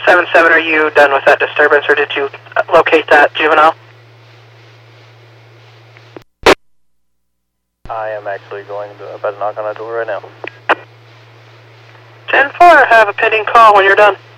7-7, are you done with that disturbance, or did you locate that juvenile? I am actually going to about to knock on that door right now. 10-4, have a pending call when you're done.